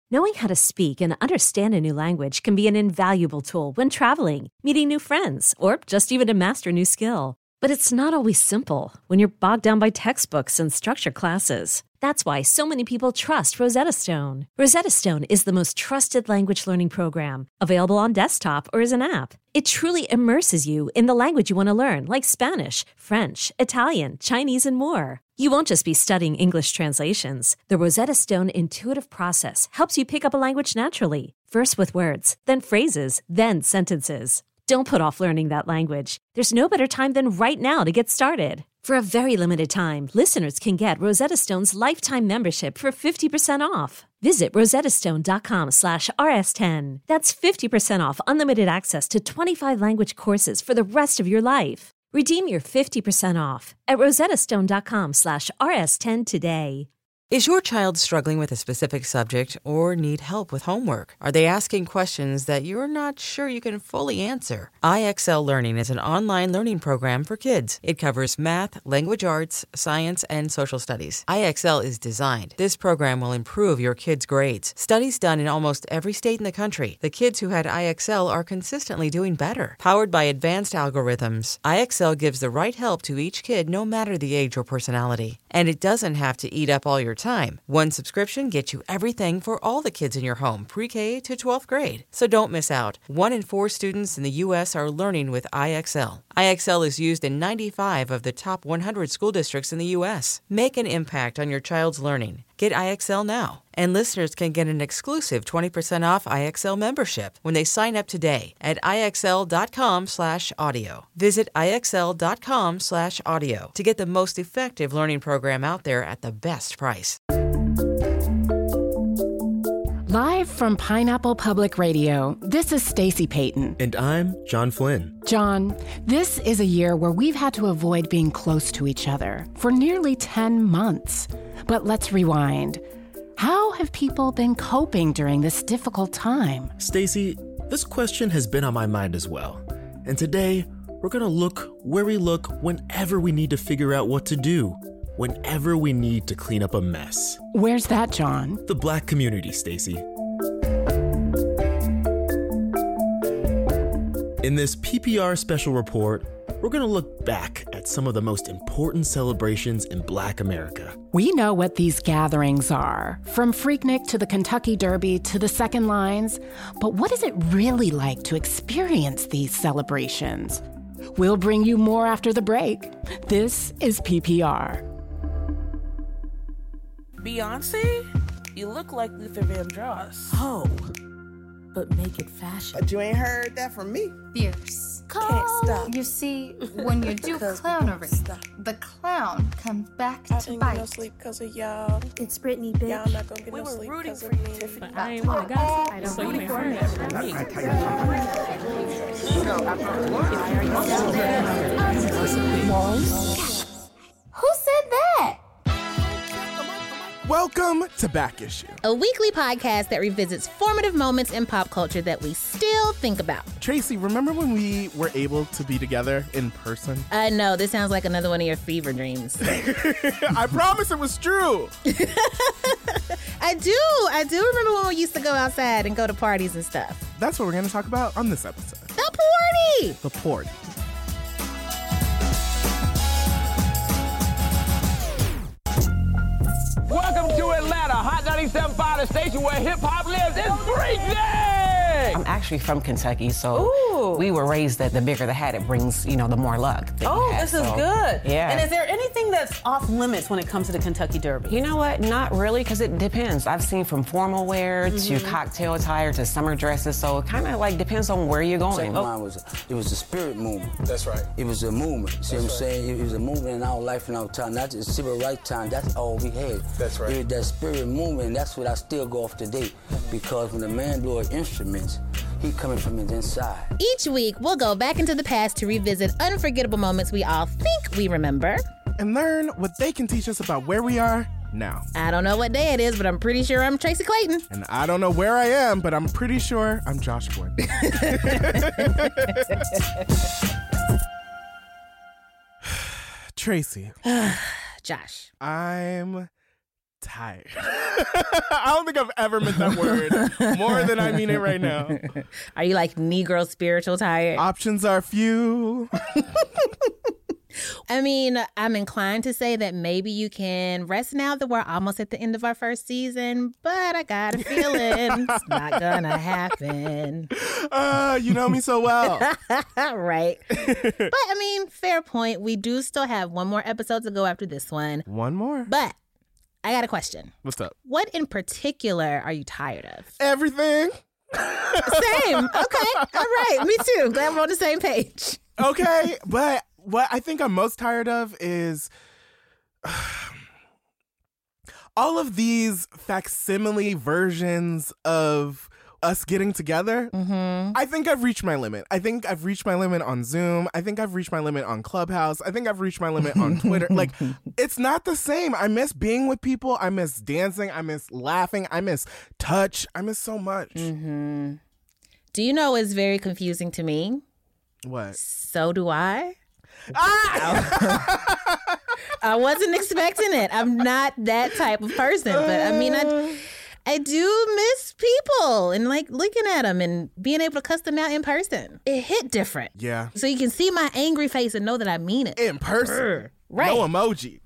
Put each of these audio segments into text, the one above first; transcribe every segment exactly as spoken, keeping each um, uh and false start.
Knowing how to speak and understand a new language can be an invaluable tool when traveling, meeting new friends, or just even to master a new skill. But it's not always simple when you're bogged down by textbooks and structured classes. That's why so many people trust Rosetta Stone. Rosetta Stone is the most trusted language learning program, available on desktop or as an app. It truly immerses you in the language you want to learn, like Spanish, French, Italian, Chinese, and more. You won't just be studying English translations. The Rosetta Stone intuitive process helps you pick up a language naturally, first with words, then phrases, then sentences. Don't put off learning that language. There's no better time than right now to get started. For a very limited time, listeners can get Rosetta Stone's lifetime membership for fifty percent off. Visit rosettastone.com slash rs10. That's fifty percent off unlimited access to twenty-five language courses for the rest of your life. Redeem your fifty percent off at rosettastone.com slash rs10 today. Is your child struggling with a specific subject or need help with homework? Are they asking questions that you're not sure you can fully answer? I X L Learning is an online learning program for kids. It covers math, language arts, science, and social studies. I X L is designed. This program will improve your kids' grades. Studies done in almost every state in the country. The kids who had I X L are consistently doing better. Powered by advanced algorithms, I X L gives the right help to each kid no matter the age or personality. And it doesn't have to eat up all your time. One subscription gets you everything for all the kids in your home, pre-K to twelfth grade. So don't miss out. One in four students in the U S are learning with I X L. I X L is used in ninety-five of the top one hundred school districts in the U S. Make an impact on your child's learning. Get I X L now. And listeners can get an exclusive twenty percent off I X L membership when they sign up today at IXL.com slash audio. Visit IXL.com slash audio to get the most effective learning program out there at the best price. Live from Pineapple Public Radio, this is Stacey Payton. And I'm John Flynn. John, this is a year where we've had to avoid being close to each other for nearly ten months. But let's rewind. How have people been coping during this difficult time? Stacey, this question has been on my mind as well. And today, we're going to look where we look whenever we need to figure out what to do, whenever we need to clean up a mess. Where's that, John? The Black community, Stacey. In this P P R special report, we're going to look back at some of the most important celebrations in Black America. We know what these gatherings are, from Freaknik to the Kentucky Derby to the Second Lines. But what is it really like to experience these celebrations? We'll bring you more after the break. This is P P R. Beyonce? You look like Luther Vandross. Oh, but make it fashion. But you ain't heard that from me. Fierce. Can't stop. You see, when you do clownery, the clown comes back I to ain't bite. gonna sleep because of y'all. It's Britney, bitch. Y'all not gonna get We no were sleep rooting because for of you. me. Tiffany. But I ain't want to gossip. I don't so you may heard that from me. Who said that? Welcome to Back Issue, a weekly podcast that revisits formative moments in pop culture that we still think about. Tracy, remember when we were able to be together in person? I know, this sounds like another one of your fever dreams. I promise it was true. I do. I do remember when we used to go outside and go to parties and stuff. That's what we're going to talk about on this episode. The party! The party. Welcome to Atlanta, Hot ninety-seven point five, the station where hip-hop lives. It's Freaknik! I'm actually from Kentucky, so Ooh. we were raised that the bigger the hat, it brings, you know, the more luck. Oh, have, this so. is good. Yeah. And is there anything that's off limits when it comes to the Kentucky Derby? You know what? Not really, because it depends. I've seen from formal wear Mm-hmm. to cocktail attire to summer dresses, so it kind of like depends on where you're going. So mine was, it was the spirit movement. That's right. It was a movement. See That's what I'm right. saying? It was a movement in our life and our time, not just civil rights time. That's all we had. That's right. It was that spirit movement, and that's what I still go off today. Because when the man blew his instruments, he coming from his inside. Each week, we'll go back into the past to revisit unforgettable moments we all think we remember. And learn what they can teach us about where we are now. I don't know what day it is, but I'm pretty sure I'm Tracy Clayton. And I don't know where I am, but I'm pretty sure I'm Josh Quinn. Tracy. Josh. I'm tired. I don't think I've ever meant that word more than I mean it right now. Are you like Negro spiritual tired? Options are few. I mean, I'm inclined to say that maybe you can rest now that we're almost at the end of our first season, but I got a feeling it's not gonna happen. Uh, you know me so well. Right. But I mean, fair point. We do still have one more episode to go after this one. One more? But I got a question. What's up? What in particular are you tired of? Everything. Same. Okay. All right. Me too. Glad we're on the same page. Okay, but what I think I'm most tired of is all of these facsimile versions of us getting together. Mm-hmm. I think I've reached my limit. I think I've reached my limit on Zoom. I think I've reached my limit on Clubhouse. I think I've reached my limit on Twitter. Like, it's not the same. I miss being with people. I miss dancing. I miss laughing. I miss touch. I miss so much. Mm-hmm. Do you know what's very confusing to me? What? So do I. Ah! I wasn't expecting it. I'm not that type of person, but I mean, I, I do miss people and like looking at them and being able to cuss them out in person. It hit different. Yeah. So you can see my angry face and know that I mean it. In person. Urgh. Right. No emoji.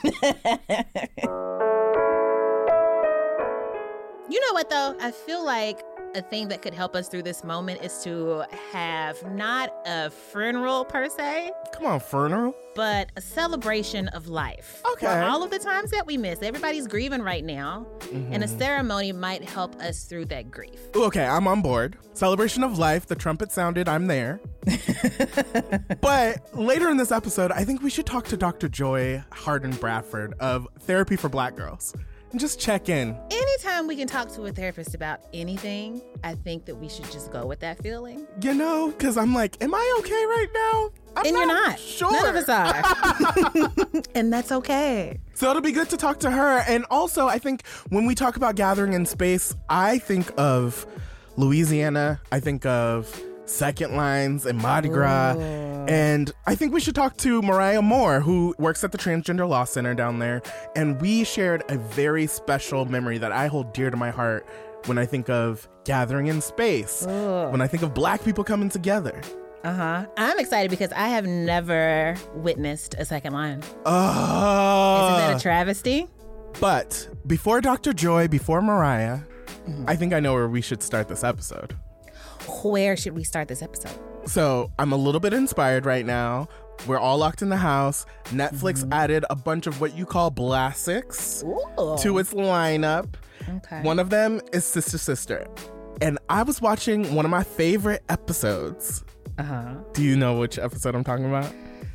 You know what, though? I feel like a thing that could help us through this moment is to have not a funeral per se. Come on, funeral. But a celebration of life. Okay. For all of the times that we miss. Everybody's grieving right now. Mm-hmm. And a ceremony might help us through that grief. Okay, I'm on board. Celebration of life. The trumpet sounded. I'm there. But later in this episode, I think we should talk to Doctor Joy Harden Bradford of Therapy for Black Girls. And just check in. Anytime we can talk to a therapist about anything, I think that we should just go with that feeling. You know, because I'm like, am I okay right now? I'm and not you're not. Sure. None of us are. And that's okay. So it'll be good to talk to her. And also, I think when we talk about gathering in space, I think of Louisiana. I think of Second Lines and Mardi Gras. Ooh. And I think we should talk to Mariah Moore, who works at the Transgender Law Center down there. And we shared a very special memory that I hold dear to my heart when I think of gathering in space, Ooh. When I think of Black people coming together. Uh-huh. I'm excited because I have never witnessed a second line. Uh, Isn't that a travesty? But before Doctor Joy, before Mariah, mm-hmm. I think I know where we should start this episode. Where should we start this episode? So I'm a little bit inspired right now. We're all locked in the house. Netflix mm-hmm. added a bunch of what you call Blassics Ooh. To its lineup. Okay. One of them is Sister Sister. And I was watching one of my favorite episodes. Uh-huh. Do you know which episode I'm talking about?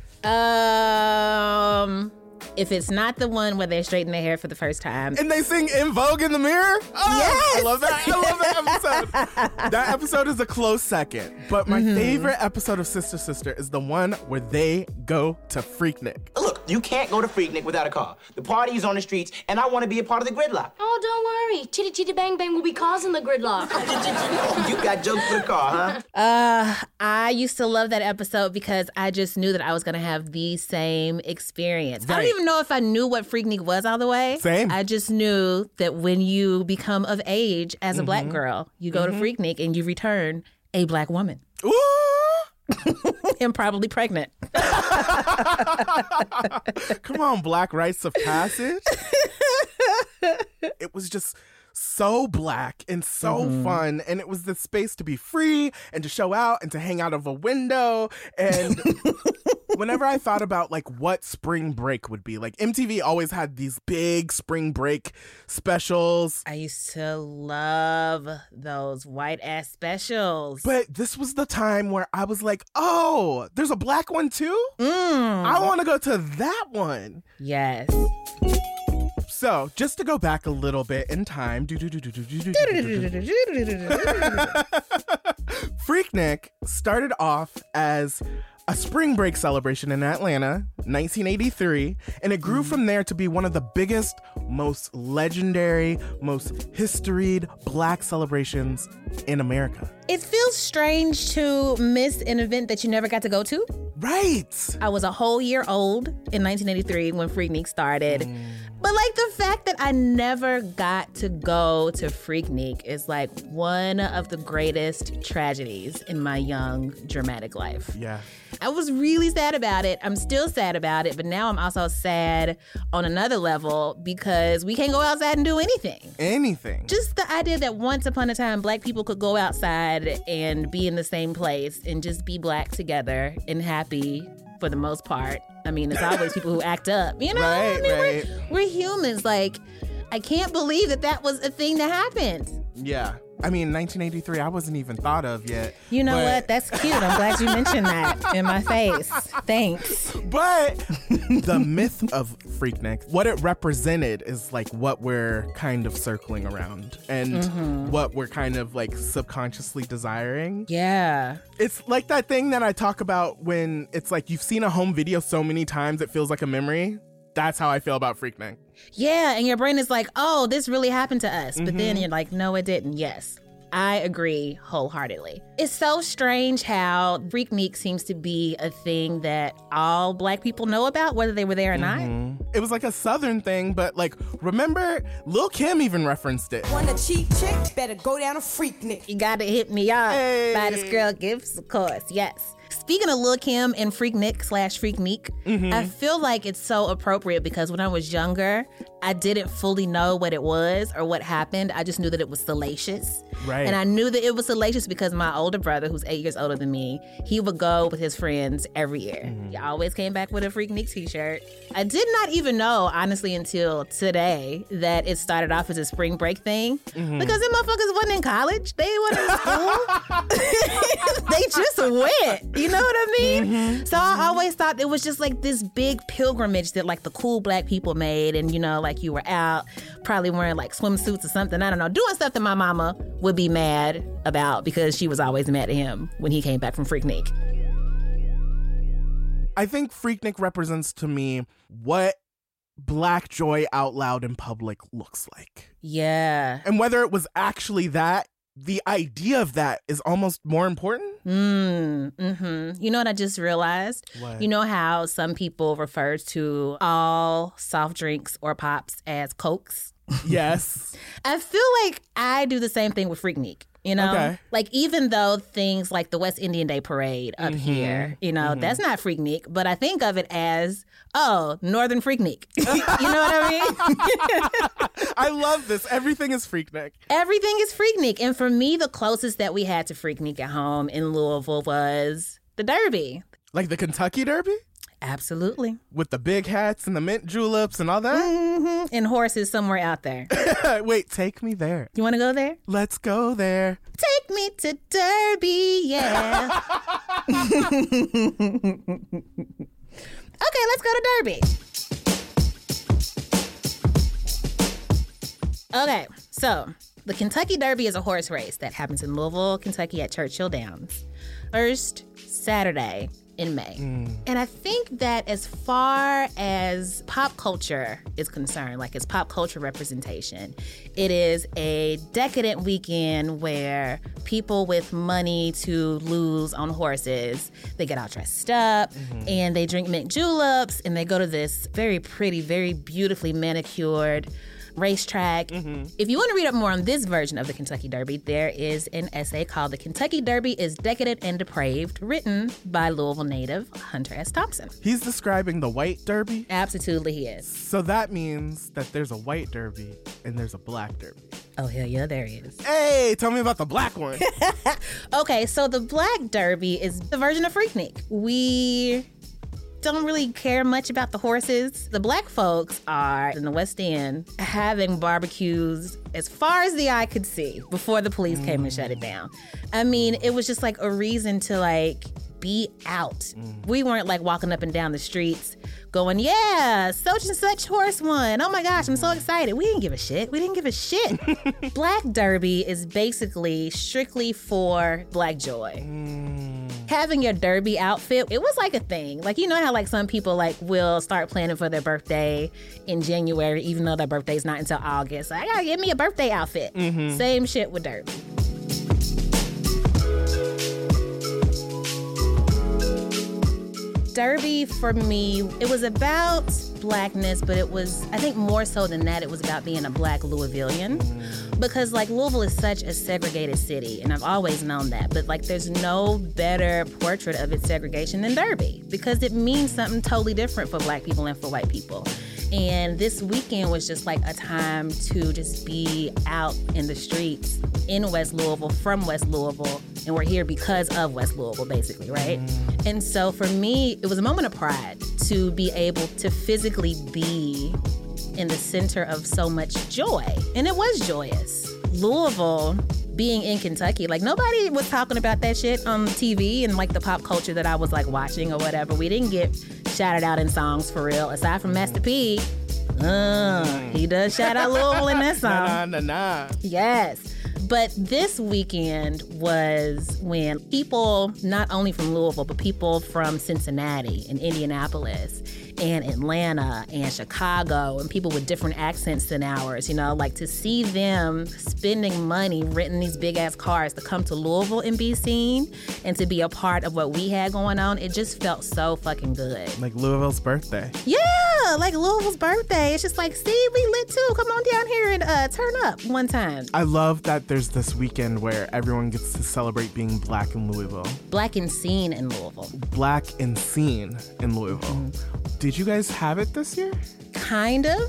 Um... If it's not the one where they straighten their hair for the first time. And they sing In Vogue in the Mirror? Oh, yes! I love that. I love that episode. That episode is a close second. But my mm-hmm. favorite episode of Sister Sister is the one where they go to Freaknik. Look, you can't go to Freaknik without a car. The party is on the streets, and I want to be a part of the gridlock. Oh, don't worry. Chitty Chitty Bang Bang will be causing the gridlock. Oh, you got jokes for the car, huh? Uh, I used to love that episode because I just knew that I was going to have the same experience. Right. I don't even know if I knew what Freaknik was all the way. Same. I just knew that when you become of age as a mm-hmm. Black girl, you go mm-hmm. to Freaknik and you return a Black woman. Ooh! And probably pregnant. Come on, Black rites of passage. It was just so Black and so mm-hmm. fun, and it was the space to be free and to show out and to hang out of a window. And whenever I thought about like what spring break would be, like M T V always had these big spring break specials. I used to love those white ass specials. But this was the time where I was like, oh, there's a Black one too? Mm. I want to go to that one. Yes. So, just to go back a little bit in time, Freaknik started off as a spring break celebration in Atlanta, nineteen eighty-three, and it grew from there to be one of the biggest, most legendary, most historied Black celebrations in America. It feels strange to miss an event that you never got to go to. Right. I was a whole year old in nineteen eighty-three when Freaknik started. Mm. But like the fact that I never got to go to Freaknik is like one of the greatest tragedies in my young dramatic life. Yeah. I was really sad about it. I'm still sad about it, but now I'm also sad on another level because we can't go outside and do anything. Anything. Just the idea that once upon a time, Black people could go outside and be in the same place and just be Black together and happy for the most part. I mean, it's always people who act up, you know? Right, I mean, right. We're, we're humans. Like, I can't believe that that was a thing that happened. Yeah. I mean, nineteen eighty-three, I wasn't even thought of yet. You know but... what? That's cute. I'm glad you mentioned that in my face. Thanks. But the myth of Freaknik, what it represented is like what we're kind of circling around and mm-hmm. what we're kind of like subconsciously desiring. Yeah. It's like that thing that I talk about when it's like you've seen a home video so many times it feels like a memory. That's how I feel about Freaknik. Yeah, and your brain is like, oh, this really happened to us. But mm-hmm. then you're like, no, it didn't. Yes, I agree wholeheartedly. It's so strange how Freaknik seems to be a thing that all Black people know about, whether they were there or mm-hmm. not. It was like a Southern thing, but like, remember, Lil' Kim even referenced it. Want a cheap chick? Better go down to Freaknik. You gotta hit me up. Hey. Buy this girl gifts, of course, yes. Speaking of Lil' Kim and Freaknik slash Freaknik, mm-hmm. I feel like it's so appropriate because when I was younger, I didn't fully know what it was or what happened. I just knew that it was salacious. Right. And I knew that it was salacious because my older brother, who's eight years older than me, he would go with his friends every year. Mm-hmm. He always came back with a Freaknik t-shirt. I did not even know, honestly, until today that it started off as a spring break thing mm-hmm. because them motherfuckers wasn't in college. They weren't in school. They just went. You know what I mean? Mm-hmm. So I always thought it was just like this big pilgrimage that like the cool Black people made. And, you know, like you were out probably wearing like swimsuits or something. I don't know. Doing stuff that my mama would be mad about because she was always mad at him when he came back from Freaknik. I think Freaknik represents to me what Black joy out loud in public looks like. Yeah. And whether it was actually that, the idea of that is almost more important. Mm, mm-hmm. You know what I just realized? What? You know how some people refer to all soft drinks or pops as Cokes? Yes. I feel like I do the same thing with Freaknik. You know, okay. Like even though things like the West Indian Day Parade up mm-hmm. here, you know, mm-hmm. that's not Freaknik, but I think of it as, oh, Northern Freaknik. You know what I mean? I love this. Everything is Freaknik. Everything is Freaknik. And for me, the closest that we had to Freaknik at home in Louisville was the Derby. Like the Kentucky Derby? Absolutely. With the big hats and the mint juleps and all that? Mm-hmm. And horses somewhere out there. Wait, take me there. You want to go there? Let's go there. Take me to Derby, yeah. Okay, let's go to Derby. Okay, so the Kentucky Derby is a horse race that happens in Louisville, Kentucky at Churchill Downs. First Saturday in May. Mm. And I think that as far as pop culture is concerned, like its pop culture representation, it is a decadent weekend where people with money to lose on horses, they get all dressed up mm-hmm. and they drink mint juleps and they go to this very pretty, very beautifully manicured racetrack. Mm-hmm. If you want to read up more on this version of the Kentucky Derby, there is an essay called The Kentucky Derby is Decadent and Depraved, written by Louisville native Hunter S. Thompson. He's describing the white derby? Absolutely he is. So that means that there's a white derby and there's a black derby. Oh, hell yeah, there he is. Hey, tell me about the black one. Okay, so the black derby is the version of Freaknik. We don't really care much about the horses. The Black folks are in the West End having barbecues as far as the eye could see before the police mm. came and shut it down. I mean, it was just like a reason to like be out. Mm. We weren't like walking up and down the streets going, yeah, such and such horse won. Oh my gosh, I'm so excited. We didn't give a shit. We didn't give a shit. Black Derby is basically strictly for Black joy. Mm. Having your derby outfit, it was like a thing. Like, you know how like some people like will start planning for their birthday in January, even though their birthday's not until August. I gotta get me a birthday outfit. Mm-hmm. Same shit with derby. Derby for me, it was about blackness, but it was, I think more so than that, it was about being a black Louisvillian. Because like Louisville is such a segregated city, and I've always known that, but like there's no better portrait of its segregation than Derby, because it means something totally different for black people and for white people. And this weekend was just like a time to just be out in the streets in West Louisville, from West Louisville, and we're here because of West Louisville, basically, right? Mm. And so for me, it was a moment of pride to be able to physically be in the center of so much joy. And it was joyous. Louisville, being in Kentucky, like nobody was talking about that shit on T V and like the pop culture that I was like watching or whatever. We didn't get shouted out in songs for real, aside from Master P. Uh, he does shout out Louisville in that song. Nah, nah, nah, nah. Yes. But this weekend was when people, not only from Louisville, but people from Cincinnati and Indianapolis and Atlanta and Chicago and people with different accents than ours, you know, like to see them spending money, renting these big ass cars to come to Louisville and be seen and to be a part of what we had going on, it just felt so fucking good. Like Louisville's birthday. Yeah, like Louisville's birthday. It's just like, see, we lit too. Come on down here and uh, turn up one time. I love that there's this weekend where everyone gets to celebrate being black in Louisville. Black and seen in Louisville. Black and seen in Louisville. Mm-hmm. Did you guys have it this year? Kind of.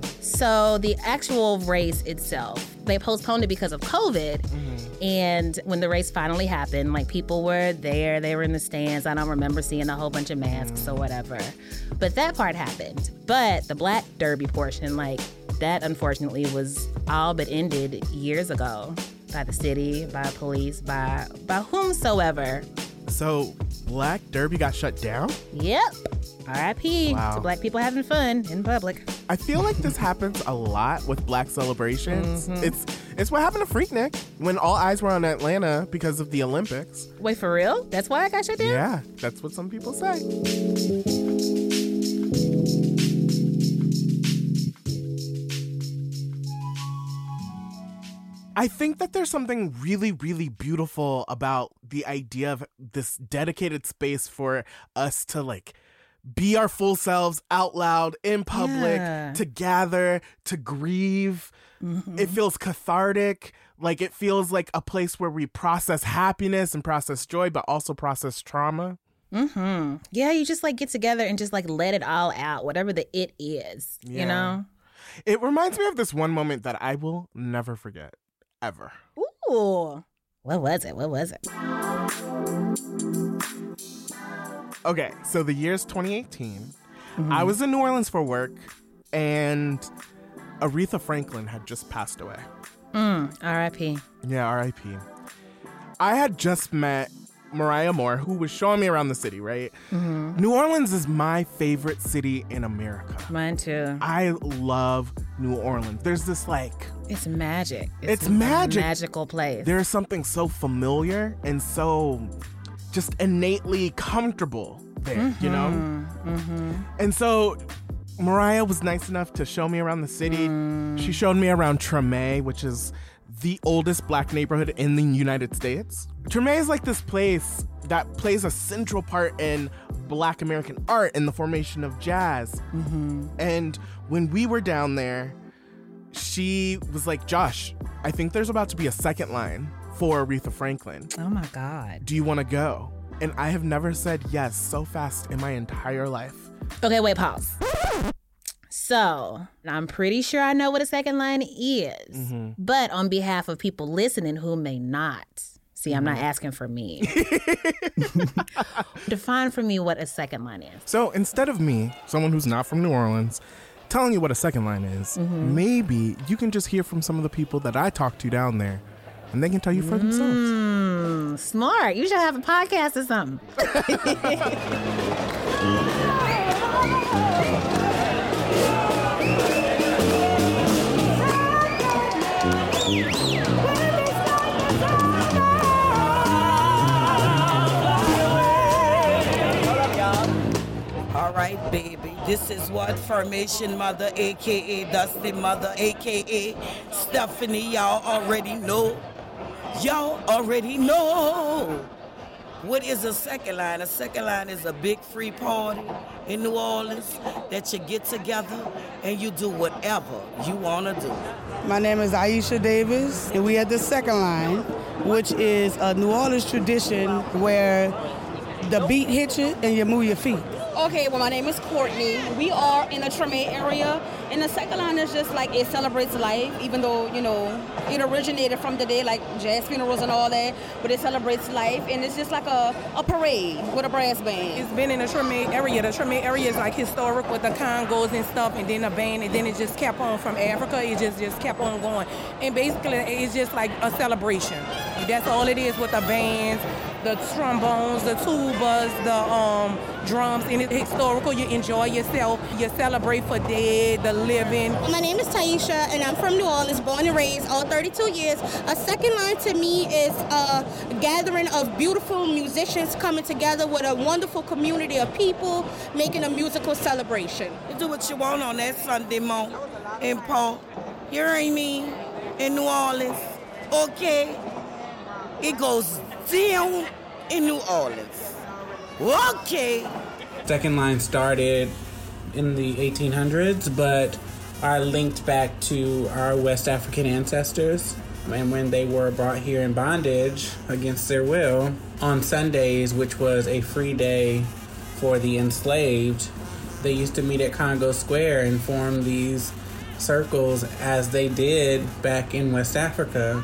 So the actual race itself, they postponed it because of COVID. Mm-hmm. And when the race finally happened, like people were there, they were in the stands. I don't remember seeing a whole bunch of masks mm-hmm. or whatever. But that part happened. But the Black Derby portion, like that unfortunately was all but ended years ago by the city, by police, by by whomsoever. So Black Derby got shut down? Yep. R I P Wow. to black people having fun in public. I feel like this happens a lot with black celebrations. Mm-hmm. It's it's what happened to Freaknik when all eyes were on Atlanta because of the Olympics. Wait, for real? That's why I got shut down? Yeah, that's what some people say. I think that there's something really, really beautiful about the idea of this dedicated space for us to like be our full selves out loud in public, Yeah. to gather, to grieve. Mm-hmm. It feels cathartic. Like it feels like a place where we process happiness and process joy, but also process trauma. Mm-hmm. Yeah, you just like get together and just like let it all out, whatever the it is, Yeah. you know? It reminds me of this one moment that I will never forget, ever. Ooh. What was it? What was it? Okay, so the year's twenty eighteen. Mm-hmm. I was in New Orleans for work, and Aretha Franklin had just passed away. Mm, R I P Yeah, R I P I had just met Mariah Moore, who was showing me around the city, right? Mm-hmm. New Orleans is my favorite city in America. Mine too. I love New Orleans. There's this like... It's magic. It's, It's, magic. a magical place. There's something so familiar and so just innately comfortable there, mm-hmm. you know? Mm-hmm. And so Mariah was nice enough to show me around the city. Mm. She showed me around Treme, which is the oldest black neighborhood in the United States. Treme is like this place that plays a central part in black American art and the formation of jazz. Mm-hmm. And when we were down there, she was like, Josh, I think there's about to be a second line for Aretha Franklin. Oh my God. Do you want to go? And I have never said yes so fast in my entire life. Okay, wait, pause. So, I'm pretty sure I know what a second line is. Mm-hmm. But on behalf of people listening who may not, see, I'm Mm-hmm. not asking for me. Define for me what a second line is. So instead of me, someone who's not from New Orleans, telling you what a second line is, Mm-hmm. maybe you can just hear from some of the people that I talk to down there, and they can tell you for themselves. Mm, smart. You should have a podcast or something. All right, baby. This is what Formation Mother, a k a. Dusty Mother, a k a. Stephanie, y'all already know. Y'all already know. What is a second line? A second line is a big free party in New Orleans that you get together and you do whatever you want to do. My name is Aisha Davis, and we at the second line, which is a New Orleans tradition where the beat hits you and you move your feet. Okay, well, my name is Courtney. We are in the Treme area, and the second line is just like it celebrates life, even though, you know, it originated from the day, like jazz funerals and all that, but it celebrates life, and it's just like a, a parade with a brass band. It's been in the Treme area. The Treme area is like historic with the congos and stuff, and then the band, and then it just kept on from Africa. It just, just kept on going. And basically, it's just like a celebration. That's all it is with the bands, the trombones, the tubas, the um, drums, and it's historical. You enjoy yourself. You celebrate for dead, the living. My name is Taisha, and I'm from New Orleans, born and raised, all thirty-two years. A second line to me is a gathering of beautiful musicians coming together with a wonderful community of people making a musical celebration. You do what you want on that Sunday morning in Paul. You hear me? In New Orleans. Okay? It goes down in New Orleans. Okay. Second line started in the eighteen hundreds, but are linked back to our West African ancestors. And when they were brought here in bondage against their will on Sundays, which was a free day for the enslaved, they used to meet at Congo Square and form these circles as they did back in West Africa.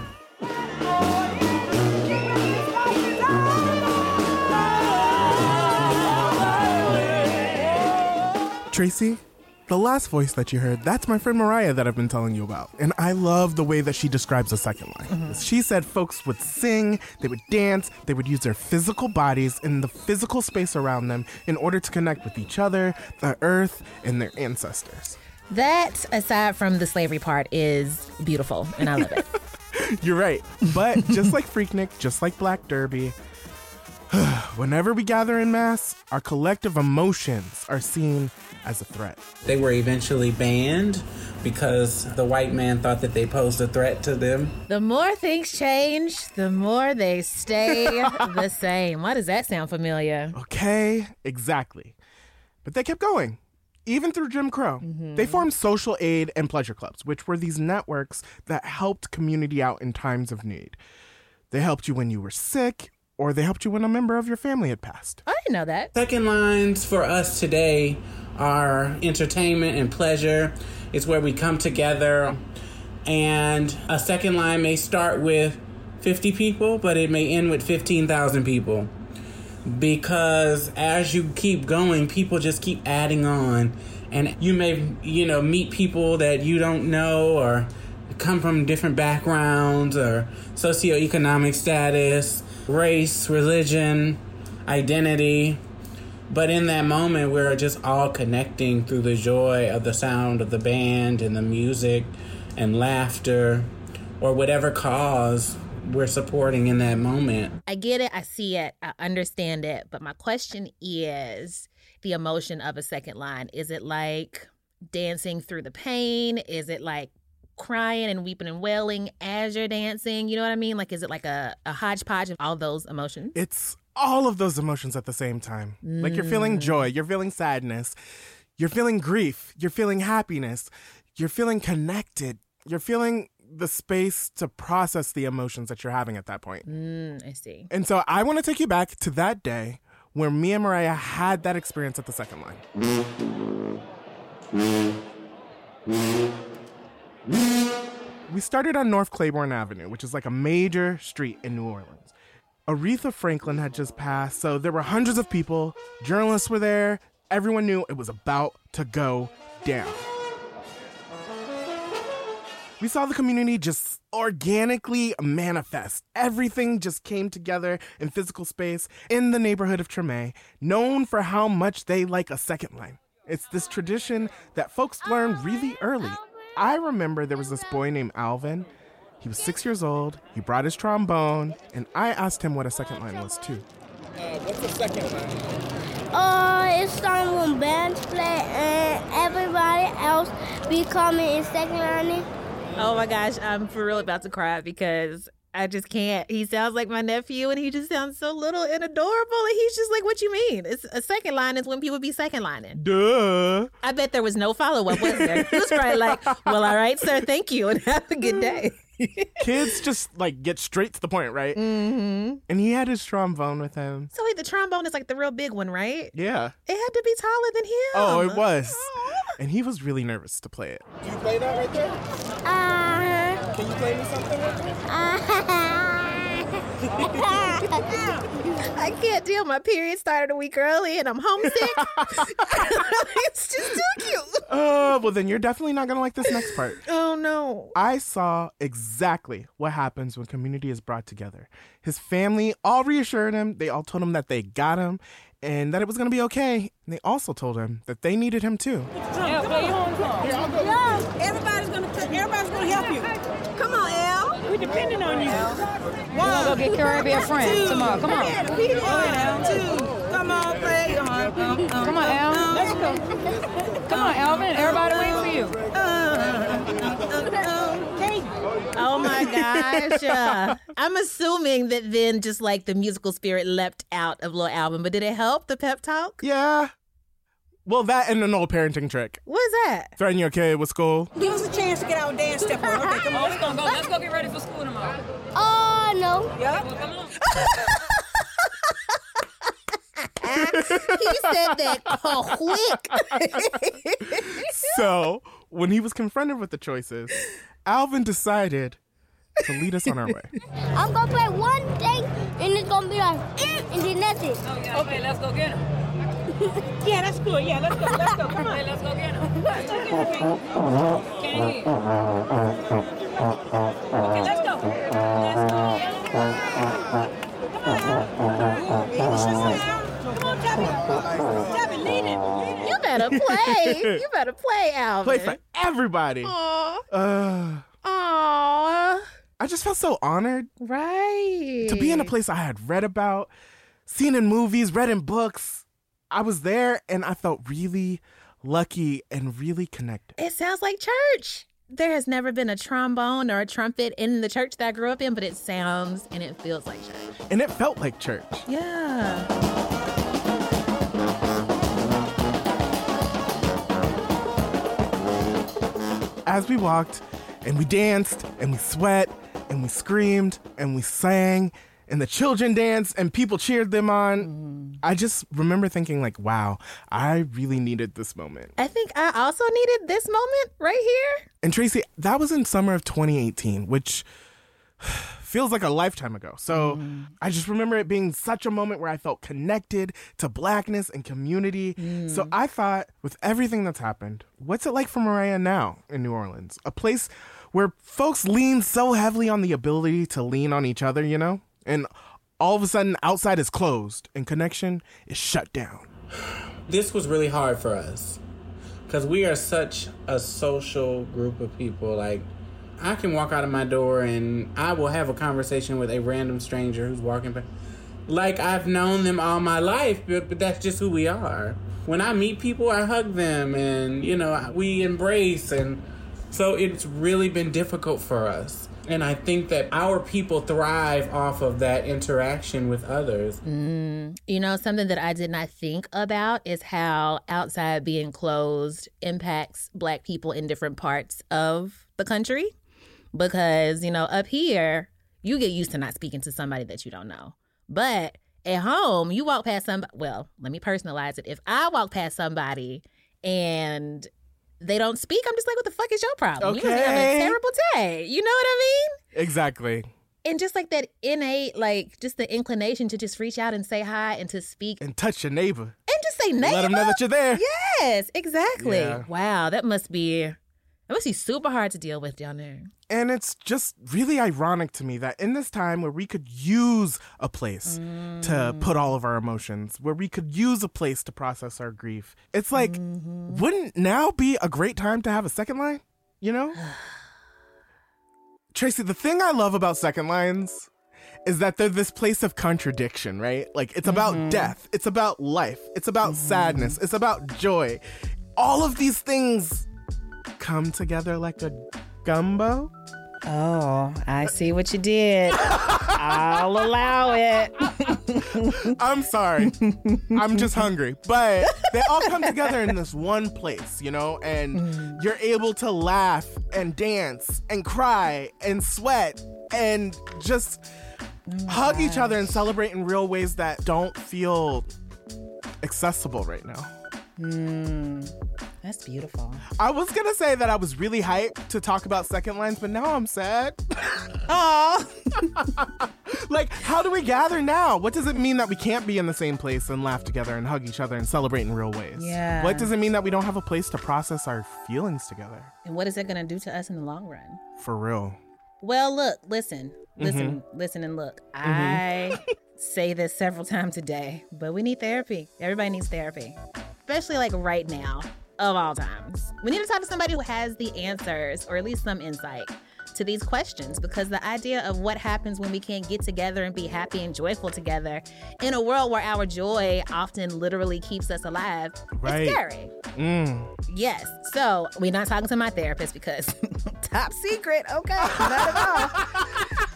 Tracy, the last voice that you heard, that's my friend Mariah that I've been telling you about. And I love the way that she describes the second line. Mm-hmm. She said folks would sing, they would dance, they would use their physical bodies and the physical space around them in order to connect with each other, the earth, and their ancestors. That, aside from the slavery part, is beautiful, and I love it. You're right. But just like Freaknik, just like Black Derby, whenever we gather in mass, our collective emotions are seen as a threat. They were eventually banned because the white man thought that they posed a threat to them. The more things change, the more they stay the same. Why does that sound familiar? Okay, exactly. But they kept going. Even through Jim Crow, mm-hmm. They formed social aid and pleasure clubs, which were these networks that helped community out in times of need. They helped you when you were sick, or they helped you when a member of your family had passed. I didn't know that. Second lines for us today are entertainment and pleasure. It's where we come together, and a second line may start with fifty people, but it may end with fifteen thousand people. Because as you keep going, people just keep adding on. And you may, you know, meet people that you don't know or come from different backgrounds or socioeconomic status, race, religion, identity. But in that moment, we're just all connecting through the joy of the sound of the band and the music and laughter or whatever cause we're supporting in that moment. I get it. I see it. I understand it. But my question is the emotion of a second line. Is it like dancing through the pain? Is it like crying and weeping and wailing as you're dancing? You know what I mean? Like, is it like a, a hodgepodge of all those emotions? It's all of those emotions at the same time. Mm. Like you're feeling joy, you're feeling sadness, you're feeling grief, you're feeling happiness, you're feeling connected, you're feeling the space to process the emotions that you're having at that point. Mm, I see. And so I want to take you back to that day where me and Mariah had that experience at the second line. We started on North Claiborne Avenue, which is like a major street in New Orleans. Aretha Franklin had just passed, so there were hundreds of people. Journalists were there. Everyone knew it was about to go down. We saw the community just organically manifest. Everything just came together in physical space in the neighborhood of Treme, known for how much they like a second line. It's this tradition that folks learn really early. I remember there was this boy named Alvin. He was six years old, he brought his trombone, and I asked him what a second line was too. Uh, what's a second line? Uh, it starts when bands play and everybody else be coming in second line. Oh my gosh, I'm for real about to cry because I just can't. He sounds like my nephew, and he just sounds so little and adorable. And he's just like, what you mean? It's a second line is when people be second lining. Duh. I bet there was no follow-up, was there? He was probably like, well, all right, sir, thank you, and have a good day. Kids just like get straight to the point, right? Mm-hmm. And he had his trombone with him. So wait, the trombone is like the real big one, right? Yeah. It had to be taller than him. Oh, it was. And he was really nervous to play it. Do you play that right there? Uh, Can you play me something right there? I can't deal. My period started a week early and I'm homesick. It's just too cute. Oh, well, then you're definitely not going to like this next part. Oh, no. I saw exactly what happens when community is brought together. His family all reassured him. They all told him that they got him and that it was going to be okay. And they also told him that they needed him too. Yeah, play your own song. Yeah, everybody's gonna everybody's gonna help you. Come on, Elle. We're depending on you. We're gonna go get Carrie a friend two, tomorrow. Come on. One, two. Come on, play. Come on, um, um, Come on, Elle. Let's go. Come on, Alvin. Everybody waiting for you. Oh my gosh. Uh, I'm assuming that then just like the musical spirit leapt out of Lil Alvin, but did it help the pep talk? Yeah. Well, that and an old parenting trick. What's that? Threaten your kid with school. Give us a chance to get our dance step on. Okay, come on. Let's go, go. Let's go get ready for school tomorrow. Oh, no. Yeah. Well, come on. He said that quick. So, when he was confronted with the choices, Alvin decided to lead us on our way. I'm going to play one thing, and it's going to be like, and then that's it. Oh, yeah. Okay, let's go get him. Yeah, that's good. Yeah, let's go. Let's go. Come on. Hey, let's go get him. Let's go get him. Can't hear. Okay, let's go. Let's go. Come on, Tabby. Tabby, lead it. You better play. You better play, Alvin. Play for everybody. Aww. Uh, Aww. I just felt so honored. Right. To be in a place I had read about, seen in movies, read in books. I was there and I felt really lucky and really connected. It sounds like church. There has never been a trombone or a trumpet in the church that I grew up in, but it sounds and it feels like church. And it felt like church. Yeah. As we walked and we danced and we sweat and we screamed and we sang and the children danced and people cheered them on. Mm. I just remember thinking like, wow, I really needed this moment. I think I also needed this moment right here. And Tracy, that was in summer of twenty eighteen, which feels like a lifetime ago. So mm. I just remember it being such a moment where I felt connected to Blackness and community. Mm. So I thought, with everything that's happened, what's it like for Mariah now in New Orleans? A place where folks lean so heavily on the ability to lean on each other, you know? And all of a sudden, outside is closed and connection is shut down. This was really hard for us because we are such a social group of people. Like, I can walk out of my door and I will have a conversation with a random stranger who's walking by. Like, I've known them all my life, but, but that's just who we are. When I meet people, I hug them and, you know, we embrace. And so it's really been difficult for us. And I think that our people thrive off of that interaction with others. Mm. You know, something that I did not think about is how outside being closed impacts Black people in different parts of the country. Because, you know, up here, you get used to not speaking to somebody that you don't know. But at home, you walk past somebody. Well, let me personalize it. If I walk past somebody and they don't speak, I'm just like, what the fuck is your problem? Okay. You must be having a terrible day. You know what I mean? Exactly. And just like that innate, like, just the inclination to just reach out and say hi and to speak. And touch your neighbor. And just say neighbor. Let them know that you're there. Yes, exactly. Yeah. Wow, that must be, that must be super hard to deal with down there. And it's just really ironic to me that in this time where we could use a place mm. to put all of our emotions, where we could use a place to process our grief, it's like, mm-hmm. wouldn't now be a great time to have a second line? You know? Tracy, the thing I love about second lines is that they're this place of contradiction, right? Like, it's about mm-hmm. death. It's about life. It's about mm-hmm. sadness. It's about joy. All of these things come together like a gumbo. Oh, I see what you did. I'll allow it. I'm sorry. I'm just hungry. But they all come together in this one place, you know, and mm. you're able to laugh and dance and cry and sweat and just oh hug gosh. each other and celebrate in real ways that don't feel accessible right now. Mm, that's beautiful. I was going to say that I was really hyped to talk about Second Lines, but now I'm sad. Aw. Like, how do we gather now? What does it mean that we can't be in the same place and laugh together and hug each other and celebrate in real ways? Yeah. What does it mean that we don't have a place to process our feelings together? And what is it going to do to us in the long run? For real. Well, look, listen, listen, Mm-hmm. listen and look. Mm-hmm. I say this several times a day, but we need therapy. Everybody needs therapy. Especially like right now, of all times. We need to talk to somebody who has the answers or at least some insight to these questions, because the idea of what happens when we can't get together and be happy and joyful together in a world where our joy often literally keeps us alive, right. It's scary. Mm. Yes. So we're not talking to my therapist because top secret. Okay. Not at all.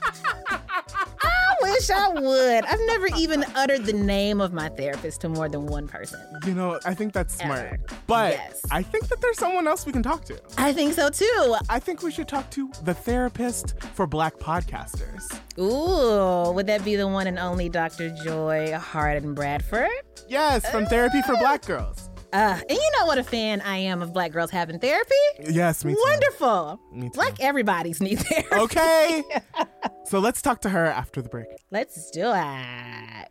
I wish I would. I've never even uttered the name of my therapist to more than one person. You know, I think that's smart. Ever. But yes. I think that there's someone else we can talk to. I think so too. I think we should talk to the therapist for Black podcasters. Ooh, would that be the one and only Doctor Joy Harden Bradford? Yes, from uh, Therapy for Black Girls. Uh, and you know what a fan I am of Black girls having therapy? Yes, me too. Wonderful. Me too. Like everybody's need therapy. Okay. So let's talk to her after the break. Let's do it.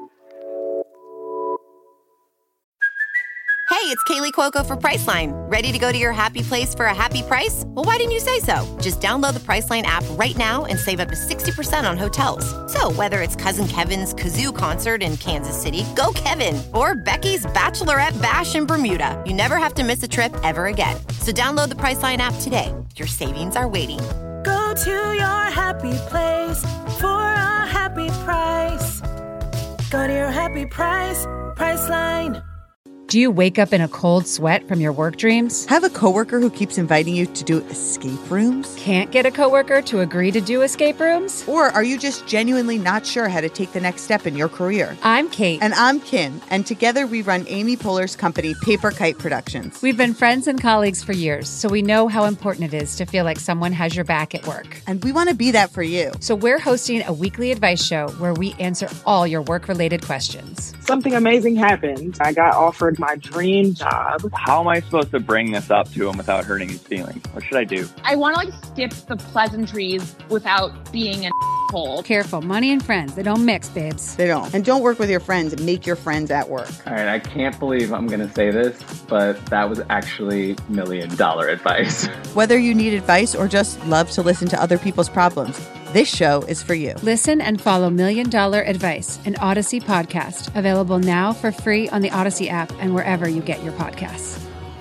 Hey, it's Kaylee Cuoco for Priceline. Ready to go to your happy place for a happy price? Well, why didn't you say so? Just download the Priceline app right now and save up to sixty percent on hotels. So whether it's Cousin Kevin's Kazoo Concert in Kansas City, go Kevin, or Becky's Bachelorette Bash in Bermuda, you never have to miss a trip ever again. So download the Priceline app today. Your savings are waiting. Go to your happy place for a happy price. Go to your happy price, Priceline. Do you wake up in a cold sweat from your work dreams? Have a coworker who keeps inviting you to do escape rooms? Can't get a coworker to agree to do escape rooms? Or are you just genuinely not sure how to take the next step in your career? I'm Kate. And I'm Kim. And together we run Amy Poehler's company, Paper Kite Productions. We've been friends and colleagues for years, so we know how important it is to feel like someone has your back at work. And we want to be that for you. So we're hosting a weekly advice show where we answer all your work-related questions. Something amazing happened. I got offered my dream job. How am I supposed to bring this up to him without hurting his feelings? What should I do? I want to like skip the pleasantries without being an asshole. Careful, money and friends, they don't mix, babes. They don't. And don't work with your friends and make your friends at work. All right, I can't believe I'm going to say this, but that was actually million dollar advice. Whether you need advice or just love to listen to other people's problems, this show is for you. Listen and follow Million Dollar Advice, an Odyssey podcast, available now for free on the Odyssey app and wherever you get your podcasts.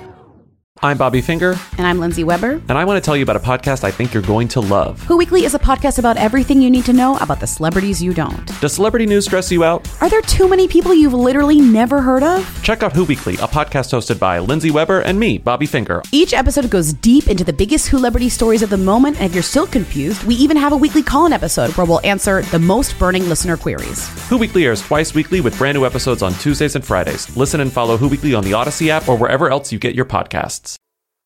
I'm Bobby Finger. And I'm Lindsay Weber. And I want to tell you about a podcast I think you're going to love. Who Weekly is a podcast about everything you need to know about the celebrities you don't. Does celebrity news stress you out? Are there too many people you've literally never heard of? Check out Who Weekly, a podcast hosted by Lindsay Weber and me, Bobby Finger. Each episode goes deep into the biggest celebrity stories of the moment, and if you're still confused, we even have a weekly call-in episode where we'll answer the most burning listener queries. Who Weekly airs twice weekly with brand new episodes on Tuesdays and Fridays. Listen and follow Who Weekly on the Odyssey app or wherever else you get your podcasts.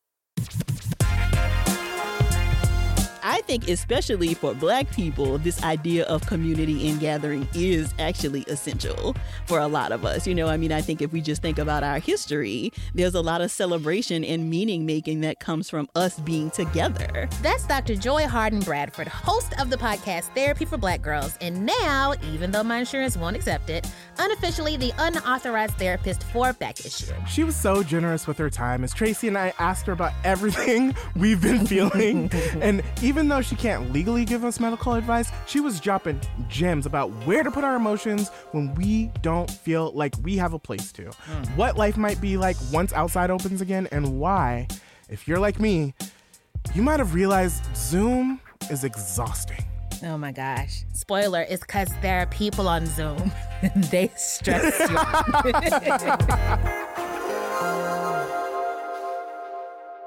I think especially for Black people, this idea of community and gathering is actually essential for a lot of us. You know, I mean, I think if we just think about our history, there's a lot of celebration and meaning making that comes from us being together. That's Doctor Joy Harden Bradford, host of the podcast Therapy for Black Girls, and now, even though my insurance won't accept it, unofficially the unauthorized therapist for Back Issue. She was so generous with her time as Tracy and I asked her about everything we've been feeling. And even though she can't legally give us medical advice, she was dropping gems about where to put our emotions when we don't feel like we have a place to. Mm. What life might be like once outside opens again, and why, if you're like me, you might have realized Zoom is exhausting. Oh my gosh. Spoiler, it's because there are people on Zoom. They stress you out.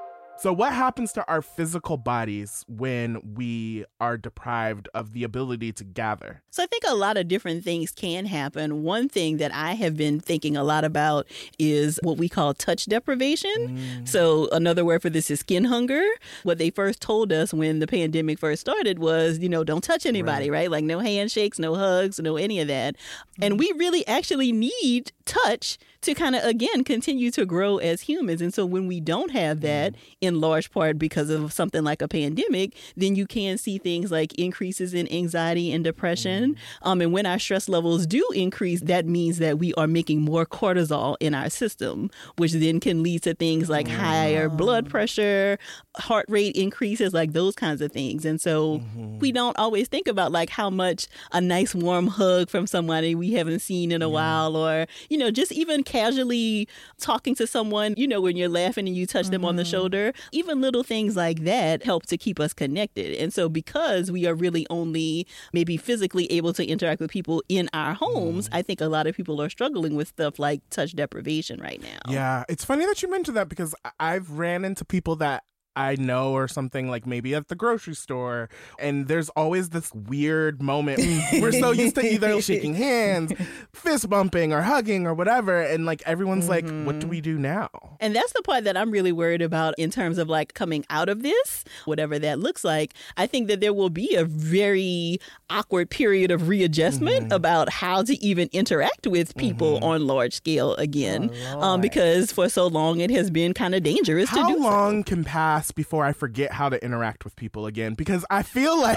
So what happens to our physical bodies when we are deprived of the ability to gather? So I think a lot of different things can happen. One thing that I have been thinking a lot about is what we call touch deprivation. Mm. So another word for this is skin hunger. What they first told us when the pandemic first started was, you know, don't touch anybody, right? right? Like no handshakes, no hugs, no any of that. Mm. And we really actually need touch to kind of, again, continue to grow as humans. And so when we don't have that, in large part because of something like a pandemic, then you can see things like increases in anxiety and depression. Um, and when our stress levels do increase, that means that we are making more cortisol in our system, which then can lead to things like higher blood pressure, heart rate increases, like those kinds of things. And so mm-hmm. we don't always think about like how much a nice warm hug from somebody we haven't seen in a yeah. while, or, you know, just even casually talking to someone, you know, when you're laughing and you touch mm-hmm. them on the shoulder, even little things like that help to keep us connected. And so because we are really only maybe physically able to interact with people in our homes, mm. I think a lot of people are struggling with stuff like touch deprivation right now. Yeah, it's funny that you mentioned that because I've ran into people that I know or something, like maybe at the grocery store, and there's always this weird moment. We're so used to either shaking hands, fist bumping, or hugging or whatever, and like everyone's mm-hmm. like, what do we do now? And that's the part that I'm really worried about in terms of like coming out of this, whatever that looks like. I think that there will be a very awkward period of readjustment mm-hmm. about how to even interact with people mm-hmm. on large scale again, oh, um, because for so long it has been kind of dangerous how to do so. How long can pass before I forget how to interact with people again? Because I feel like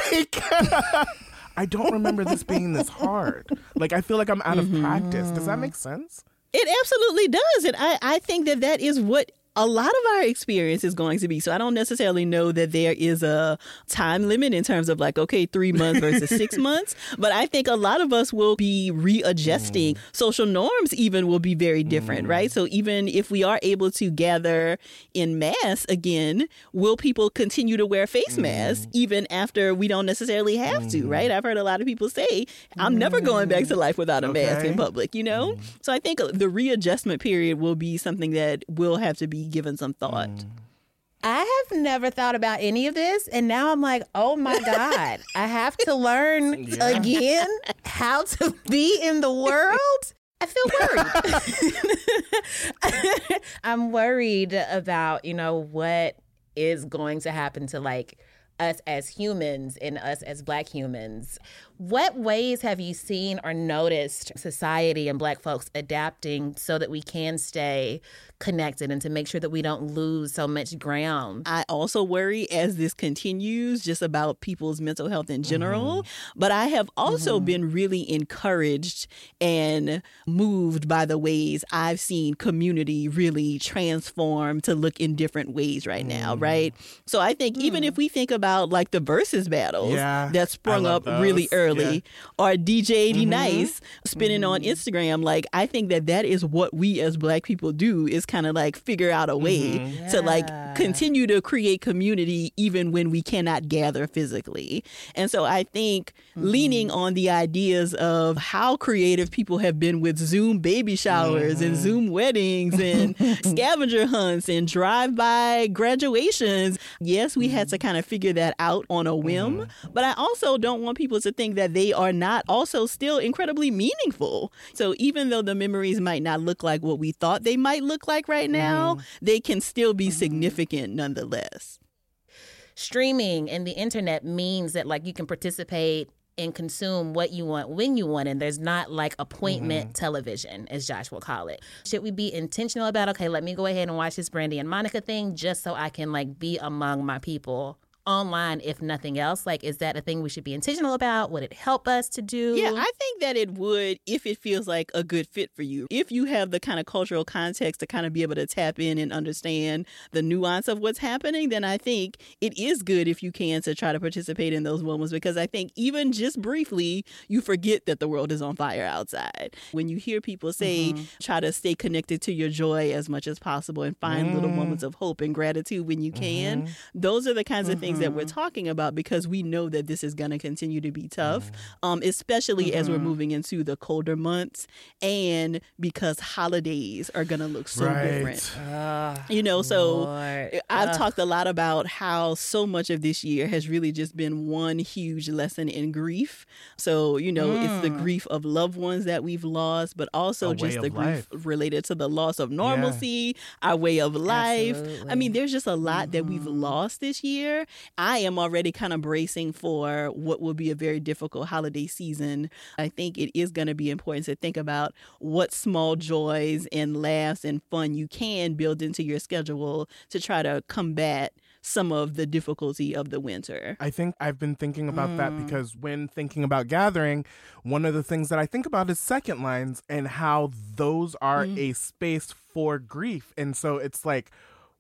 I don't remember this being this hard. Like, I feel like I'm out of mm-hmm. practice. Does that make sense? It absolutely does. And I, I think that that is what a lot of our experience is going to be. So I don't necessarily know that there is a time limit in terms of like, okay, three months versus six months. But I think a lot of us will be readjusting. Mm. Social norms even will be very different, mm. right? So even if we are able to gather in mass again, will people continue to wear face mm. masks even after we don't necessarily have mm. to, right? I've heard a lot of people say, I'm mm. never going back to life without a okay. mask in public, you know? Mm. So I think the readjustment period will be something that will have to be given some thought. Mm. I have never thought about any of this, and now I'm like, oh my God, I have to learn yeah. again how to be in the world. I feel worried. I'm worried about, you know, what is going to happen to like us as humans and us as Black humans. What ways have you seen or noticed society and Black folks adapting so that we can stay connected and to make sure that we don't lose so much ground? I also worry as this continues just about people's mental health in general. Mm-hmm. But I have also mm-hmm. been really encouraged and moved by the ways I've seen community really transform to look in different ways right mm. now, right? So I think mm. even if we think about like the versus battles yeah, that sprung up those. really early, Yeah. or D J Mm-hmm. Nice spinning mm-hmm. on Instagram, like I think that that is what we as Black people do, is kind of like figure out a way mm-hmm. yeah. to like continue to create community even when we cannot gather physically. And so I think mm-hmm. leaning on the ideas of how creative people have been with Zoom baby showers mm-hmm. and Zoom weddings and scavenger hunts and drive-by graduations. Yes, we mm-hmm. had to kind of figure that out on a whim, mm-hmm. but I also don't want people to think that they are not also still incredibly meaningful. So even though the memories might not look like what we thought they might look like right now, mm. they can still be mm-hmm. significant nonetheless. Streaming and the internet means that like you can participate and consume what you want when you want, and there's not like appointment mm-hmm. television, as Josh will call it. Should we be intentional about, okay, let me go ahead and watch this Brandy and Monica thing just so I can like be among my people online, if nothing else? Like, is that a thing we should be intentional about? Would it help us to do? Yeah, I think that it would if it feels like a good fit for you. If you have the kind of cultural context to kind of be able to tap in and understand the nuance of what's happening, then I think it is good if you can to try to participate in those moments, because I think even just briefly, you forget that the world is on fire outside. When you hear people say, mm-hmm. try to stay connected to your joy as much as possible and find mm. little moments of hope and gratitude when you can, mm-hmm. those are the kinds mm-hmm. of things things that we're talking about because we know that this is going to continue to be tough, um, especially mm-hmm. as we're moving into the colder months and because holidays are going to look so right. different. Uh, you know, so Lord. I've Ugh. talked a lot about how so much of this year has really just been one huge lesson in grief. So, you know, mm. it's the grief of loved ones that we've lost, but also A just way the of grief life. related to the loss of normalcy, yeah. our way of life. Absolutely. I mean, there's just a lot mm-hmm. that we've lost this year. I am already kind of bracing for what will be a very difficult holiday season. I think it is going to be important to think about what small joys and laughs and fun you can build into your schedule to try to combat some of the difficulty of the winter. I think I've been thinking about Mm. that because when thinking about gathering, one of the things that I think about is second lines and how those are Mm. a space for grief. And so it's like,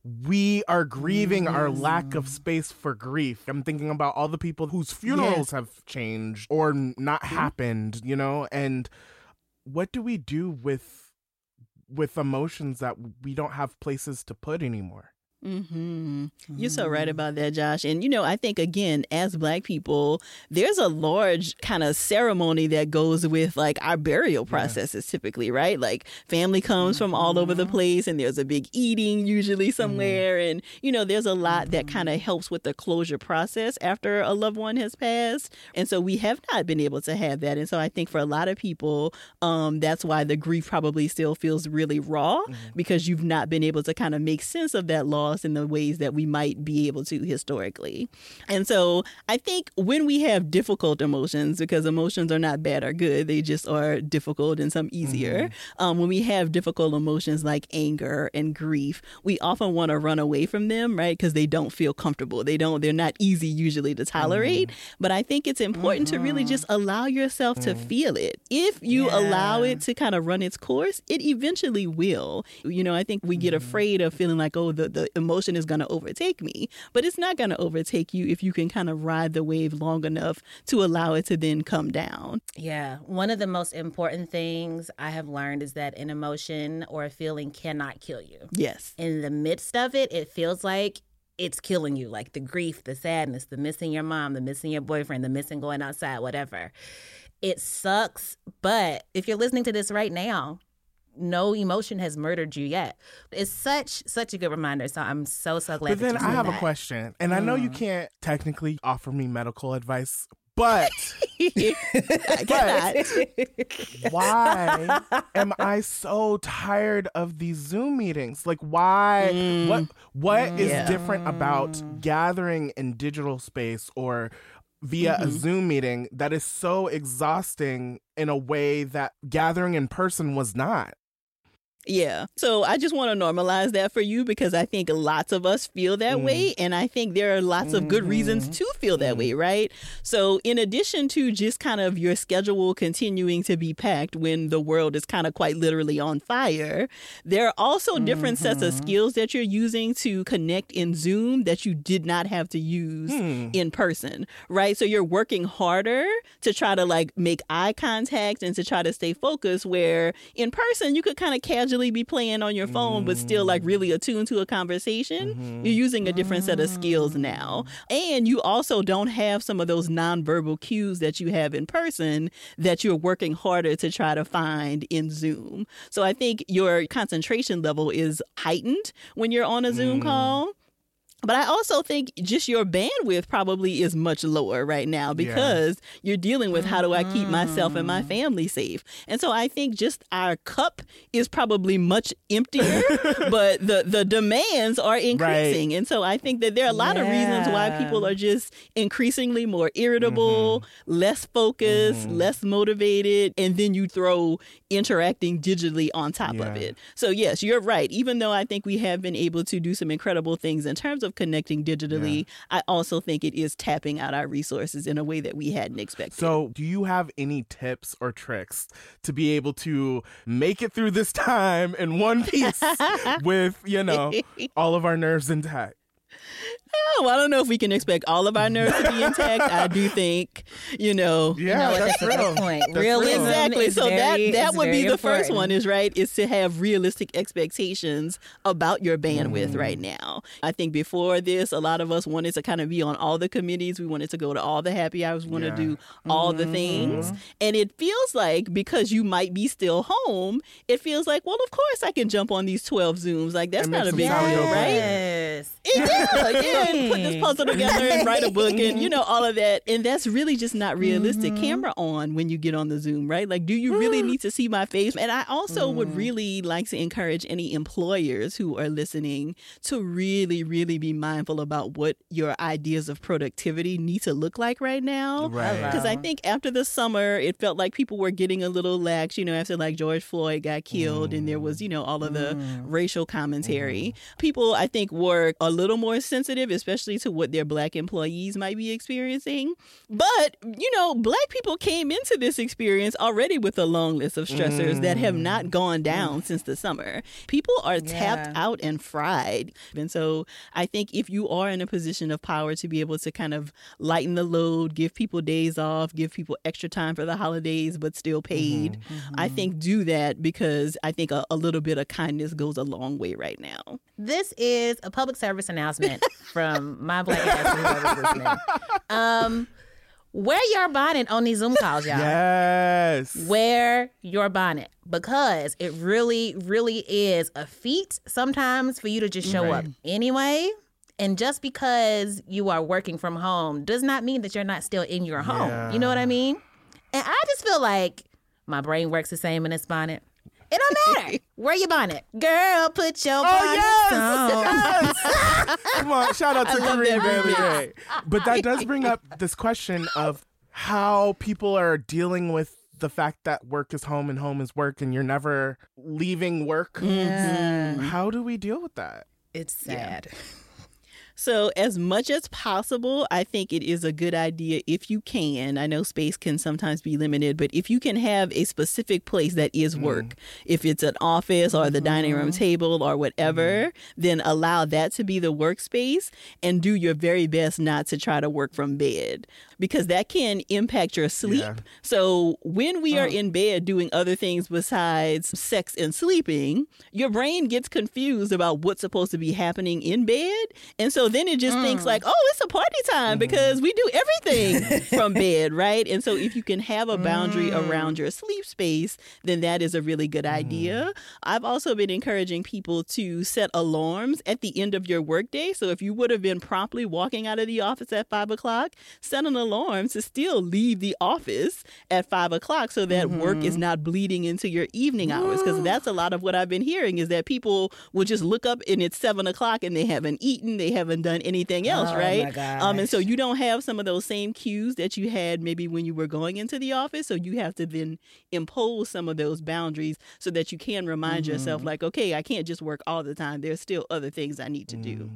we are grieving mm. our lack of space for grief. I'm thinking about all the people whose funerals Yes. have changed or not mm. happened, you know, and what do we do with with emotions that we don't have places to put anymore? Mm-hmm. You're so right about that, Josh. And, you know, I think, again, as Black people, there's a large kind of ceremony that goes with like our burial processes yeah. typically, right? Like family comes mm-hmm. from all over the place and there's a big eating usually somewhere. Mm-hmm. And, you know, there's a lot mm-hmm. that kind of helps with the closure process after a loved one has passed. And so we have not been able to have that. And so I think for a lot of people, um, that's why the grief probably still feels really raw mm-hmm. because you've not been able to kind of make sense of that loss in the ways that we might be able to historically. And so I think when we have difficult emotions, because emotions are not bad or good, they just are difficult and some easier. Mm-hmm. Um, when we have difficult emotions like anger and grief, we often want to run away from them, right? Because they don't feel comfortable. They don't, they're not easy usually to tolerate. Mm-hmm. But I think it's important mm-hmm. to really just allow yourself mm-hmm. to feel it. If you yeah. allow it to kind of run its course, it eventually will. You know, I think we get mm-hmm. afraid of feeling like, oh, the, the emotion is going to overtake me, but it's not going to overtake you if you can kind of ride the wave long enough to allow it to then come down. Yeah. One of the most important things I have learned is that an emotion or a feeling cannot kill you. Yes. In the midst of it, it feels like it's killing you, like the grief, the sadness, the missing your mom, the missing your boyfriend, the missing going outside, whatever. It sucks, but if you're listening to this right now, no emotion has murdered you yet. It's such such a good reminder. So I'm so, so glad But that then you I said have that. a question. And mm. I know you can't technically offer me medical advice, but, but why am I so tired of these Zoom meetings? Like, why? Mm. What What mm. is yeah. different about gathering in digital space or via mm-hmm. a Zoom meeting that is so exhausting in a way that gathering in person was not? Yeah. So I just want to normalize that for you because I think lots of us feel that mm. way. And I think there are lots of good mm-hmm. reasons to feel that mm. way, right? So in addition to just kind of your schedule continuing to be packed when the world is kind of quite literally on fire, there are also different mm-hmm. sets of skills that you're using to connect in Zoom that you did not have to use mm. in person, right? So you're working harder to try to like make eye contact and to try to stay focused, where in person you could kind of casually be playing on your phone, but still like really attuned to a conversation. Mm-hmm. You're using a different set of skills now. And you also don't have some of those nonverbal cues that you have in person that you're working harder to try to find in Zoom. So I think your concentration level is heightened when you're on a Zoom mm. call. But I also think just your bandwidth probably is much lower right now because yeah. you're dealing with how do I keep myself and my family safe. And so I think just our cup is probably much emptier, but the, the demands are increasing. Right. And so I think that there are a lot yeah. of reasons why people are just increasingly more irritable, mm-hmm. less focused, mm-hmm. less motivated, and then you throw interacting digitally on top yeah. of it. So yes, you're right. Even though I think we have been able to do some incredible things in terms of connecting digitally, yeah. I also think it is tapping out our resources in a way that we hadn't expected. So do you have any tips or tricks to be able to make it through this time in one piece with, you know, all of our nerves intact? Oh, I don't know if we can expect all of our nerves to be intact. I do think, you know. Yeah, you know what, that's, that's a good point. That's Realism real. Exactly. So very, that, that would be the important. first one is, right, is to have realistic expectations about your bandwidth Mm. right now. I think before this, a lot of us wanted to kind of be on all the committees. We wanted to go to all the happy hours. We wanted yeah. to do all mm-hmm. the things. And it feels like because you might be still home, it feels like, well, of course I can jump on these twelve Zooms. Like, that's not a big deal, right? Yes. It is. Yeah, put this puzzle together and write a book and, you know, all of that. And that's really just not realistic. Mm-hmm. Camera on when you get on the Zoom, right? Like, do you really need to see my face? And I also mm. would really like to encourage any employers who are listening to really, really be mindful about what your ideas of productivity need to look like right now. Right. Because I think after the summer, it felt like people were getting a little lax, you know, after like George Floyd got killed mm. and there was, you know, all of the mm. racial commentary. Mm. People, I think, were a little more sensitive, especially to what their Black employees might be experiencing. But, you know, Black people came into this experience already with a long list of stressors mm. that have not gone down mm. since the summer. People are yeah. tapped out and fried. And so I think if you are in a position of power to be able to kind of lighten the load, give people days off, give people extra time for the holidays, but still paid, mm-hmm. Mm-hmm. I think do that, because I think a, a little bit of kindness goes a long way right now. This is a public service announcement from my Black ass whoever's listening. Um, wear your bonnet on these Zoom calls, y'all. Yes. Wear your bonnet, because it really, really is a feat sometimes for you to just show right. up anyway. And just because you are working from home does not mean that you're not still in your home. Yeah. You know what I mean? And I just feel like my brain works the same in this bonnet. It don't matter. Wear your bonnet. Girl, put your oh, bonnet yes! on. Yes! Come on, shout out to Kareem Bailey. But that does bring up this question of how people are dealing with the fact that work is home and home is work and you're never leaving work. Yeah. How do we deal with that? It's sad. Yeah. So as much as possible, I think it is a good idea if you can. I know space can sometimes be limited, but if you can have a specific place that is work, mm. if it's an office or the mm-hmm. dining room table or whatever, mm. then allow that to be the workspace and do your very best not to try to work from bed, because that can impact your sleep. Yeah. So when we are oh. in bed doing other things besides sex and sleeping, your brain gets confused about what's supposed to be happening in bed. And so then it just mm. thinks like, oh, it's a party time mm-hmm. because we do everything from bed, right? And so if you can have a boundary mm. around your sleep space, then that is a really good mm. idea. I've also been encouraging people to set alarms at the end of your workday. So if you would have been promptly walking out of the office at five o'clock, set an alarm to still leave the office at five o'clock so that mm-hmm. work is not bleeding into your evening hours. Because that's a lot of what I've been hearing is that people will just look up and it's seven o'clock and they haven't eaten, they haven't done anything else, oh, right? My gosh. Um, and so you don't have some of those same cues that you had maybe when you were going into the office. So you have to then impose some of those boundaries so that you can remind mm-hmm. yourself like, okay, I can't just work all the time. There's still other things I need to do.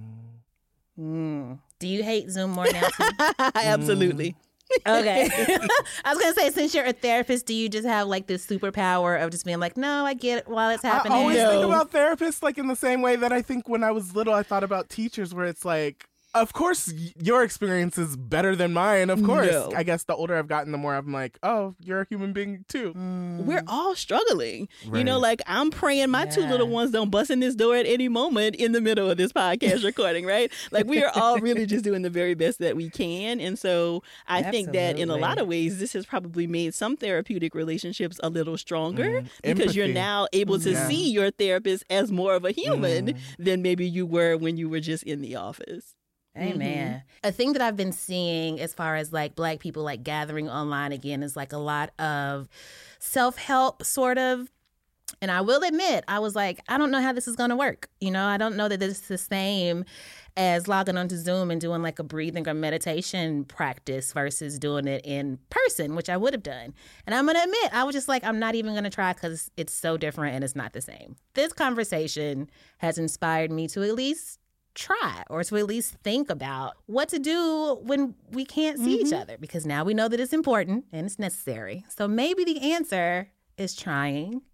Mm. Do you hate Zoom more now too? Absolutely. Okay. I was going to say, since you're a therapist, do you just have like this superpower of just being like, no, I get it while it's happening? I always no. think about therapists like in the same way that I think when I was little, I thought about teachers, where it's like, of course, your experience is better than mine. Of course. No. I guess the older I've gotten, the more I'm like, oh, you're a human being too. Mm. We're all struggling. Right. You know, like I'm praying my yeah. two little ones don't bust in this door at any moment in the middle of this podcast recording, right? Like we are all really just doing the very best that we can. And so I Absolutely. think that in a lot of ways, this has probably made some therapeutic relationships a little stronger mm. because Empathy. you're now able to yeah. see your therapist as more of a human mm. than maybe you were when you were just in the office. Amen. Mm-hmm. A thing that I've been seeing as far as like Black people like gathering online again is like a lot of self-help sort of. And I will admit, I was like, I don't know how this is going to work. You know, I don't know that this is the same as logging onto Zoom and doing like a breathing or meditation practice versus doing it in person, which I would have done. And I'm going to admit, I was just like, I'm not even going to try because it's so different and it's not the same. This conversation has inspired me to at least try or to at least think about what to do when we can't see mm-hmm. each other, because now we know that it's important and it's necessary. So maybe the answer is trying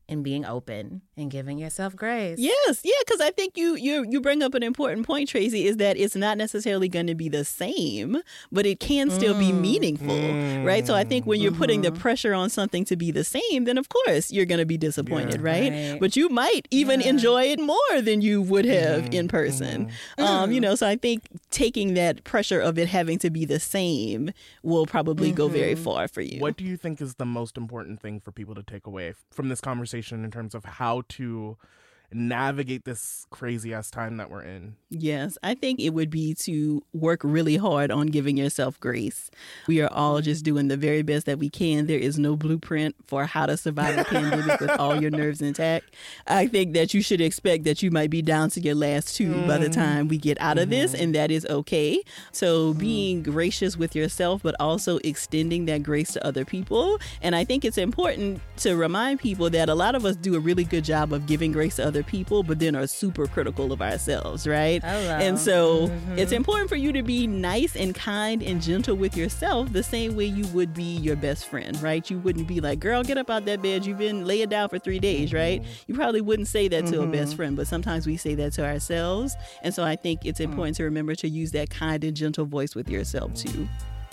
and being open and giving yourself grace. Yes, yeah, because I think you you you bring up an important point, Tracy, is that it's not necessarily going to be the same, but it can still mm. be meaningful, mm. right? So I think when you're mm-hmm. putting the pressure on something to be the same, then of course you're going to be disappointed, yeah. right? right? But you might even yeah. enjoy it more than you would have mm-hmm. in person. Mm-hmm. Um, you know, so I think taking that pressure of it having to be the same will probably mm-hmm. go very far for you. What do you think is the most important thing for people to take away from this conversation in terms of how to navigate this crazy ass time that we're in? Yes, I think it would be to work really hard on giving yourself grace. We are all just doing the very best that we can. There is no blueprint for how to survive a pandemic with all your nerves intact. I think that you should expect that you might be down to your last two mm. by the time we get out of this, and that is okay. So being gracious with yourself, but also extending that grace to other people. And I think it's important to remind people that a lot of us do a really good job of giving grace to other people, but then are super critical of ourselves, right? Hello. And so mm-hmm. it's important for you to be nice and kind and gentle with yourself the same way you would be your best friend, right? You wouldn't be like, girl, get up out that bed. You've been laying down for three days, right? You probably wouldn't say that to mm-hmm. a best friend, but sometimes we say that to ourselves. And so I think it's important mm. to remember to use that kind and gentle voice with yourself too.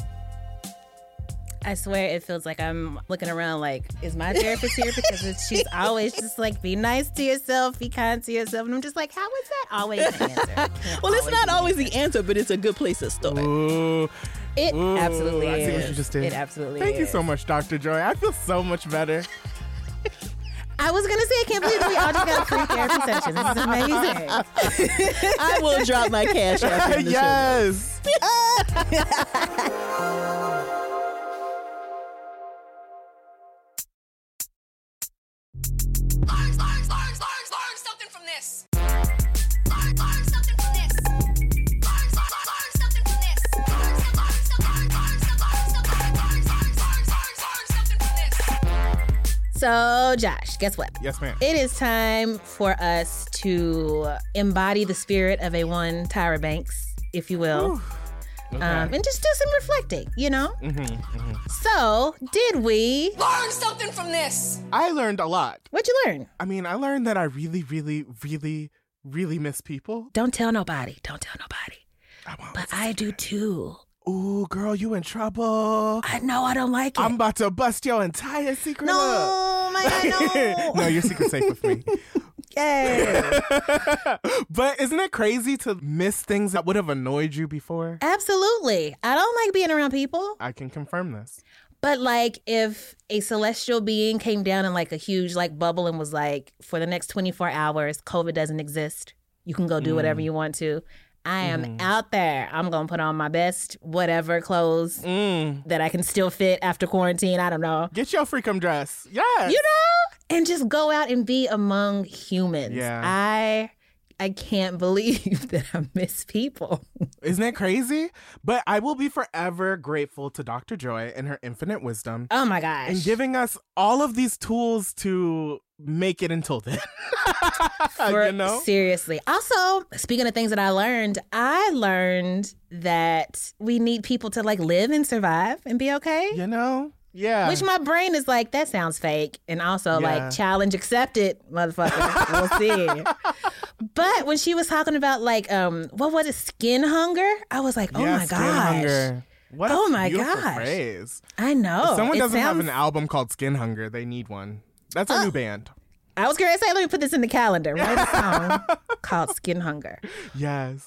I swear it feels like I'm looking around like, is my therapist here? Because it's, she's always just like, be nice to yourself, be kind to yourself. And I'm just like, how is that always the answer? Well, it's not always the answer, but it's a good place to start. Ooh. It Ooh, absolutely I is. see what you just did. It absolutely Thank is. you so much, Doctor Joy. I feel so much better. I was going to say, I can't believe we all just got a free therapy session. This is amazing. I will drop my cash after the yes. Learn, learn, learn, learn, learn something from this. Learn, learn something from this. Learn, learn, learn something from this. Learn, learn, learn, learn, learn, learn, learn, learn something from this. So, Josh, guess what? Yes, ma'am. It is time for us to embody the spirit of a one Tyra Banks, if you will. Okay. Um, and just do some reflecting, you know? Mm-hmm, mm-hmm. So, did we learn something from this? I learned a lot. What'd you learn? I mean, I learned that I really, really, really, really miss people. Don't tell nobody. Don't tell nobody. I won't. But I do too. Ooh, girl, you in trouble. I know, I don't like it. I'm about to bust your entire secret no, up. No, my no. No, your secret's safe with me. Yay. But isn't it crazy to miss things that would have annoyed you before? Absolutely. I don't like being around people. I can confirm this. But like if a celestial being came down in like a huge like bubble and was like, for the next twenty-four hours, COVID doesn't exist. You can go do mm. whatever you want to. I am mm. out there. I'm going to put on my best whatever clothes mm. that I can still fit after quarantine. I don't know. Get your freakum dress. Yes. You know? And just go out and be among humans. Yeah. I I can't believe that I miss people. Isn't that crazy? But I will be forever grateful to Doctor Joy and her infinite wisdom. Oh my gosh. And giving us all of these tools to make it until then. For, you know? Seriously. Also, speaking of things that I learned, I learned that we need people to like live and survive and be okay. You know? Yeah. Which my brain is like, that sounds fake. And also Yeah. like, challenge accepted, motherfucker. We'll see. But when she was talking about like, um, what was it, skin hunger? I was like, oh yeah, my skin gosh. hunger. What a oh my beautiful gosh. phrase. I know. If someone It doesn't have sounds- an album called Skin Hunger, they need one. That's a Uh, new band. I was going to say, let me put this in the calendar. Write a song called Skin Hunger. Yes.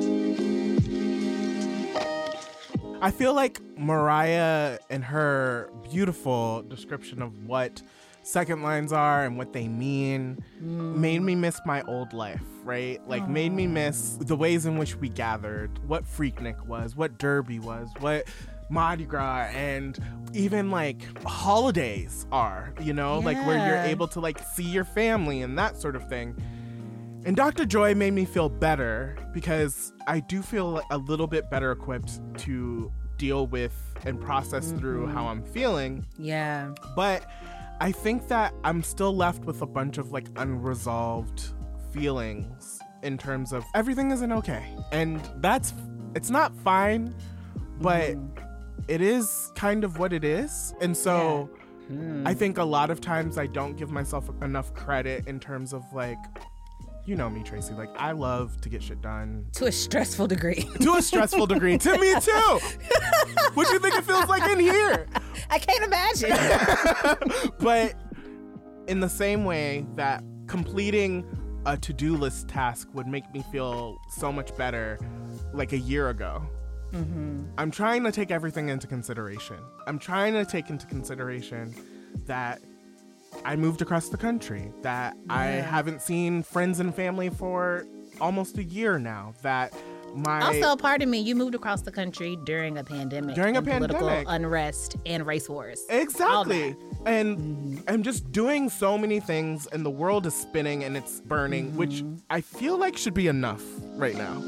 I feel like Mariah and her beautiful description of what second lines are and what they mean mm. made me miss my old life, right? Like Aww. Made me miss the ways in which we gathered, what Freaknik was, what Derby was, what Mardi Gras, and even like holidays are, you know, yeah. like where you're able to like see your family and that sort of thing. And Doctor Joy made me feel better because I do feel a little bit better equipped to deal with and process mm-hmm. through how I'm feeling. Yeah. But I think that I'm still left with a bunch of like unresolved feelings in terms of everything isn't okay. And that's, it's not fine, but mm. it is kind of what it is. And so yeah. I think a lot of times I don't give myself enough credit in terms of like, you know me, Tracy. Like, I love to get shit done. To a stressful degree. To a stressful degree. To me, too. What do you think it feels like in here? I can't imagine. But in the same way that completing a to-do list task would make me feel so much better like a year ago, mm-hmm. I'm trying to take everything into consideration. I'm trying to take into consideration that I moved across the country, that yeah. I haven't seen friends and family for almost a year now, that my... Also, pardon me, you moved across the country during a pandemic. During a and pandemic. Political unrest and race wars. Exactly. And mm-hmm. I'm just doing so many things and the world is spinning and it's burning, mm-hmm. which I feel like should be enough right now.